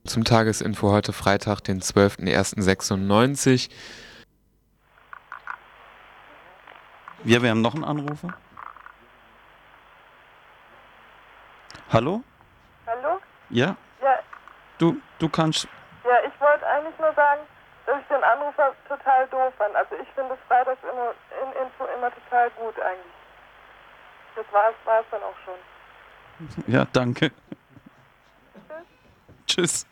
zum Tagesinfo heute Freitag, den 12.01.96. Ja, wir haben noch einen Anrufer. Hallo? Hallo? Ja? Ja, Du kannst... ja, ich wollte eigentlich nur sagen, dass ich den Anrufer total doof fand. Also ich finde das Freitags-Info immer total gut eigentlich. Das war's dann auch schon. Ja, danke. Tschüss. Tschüss.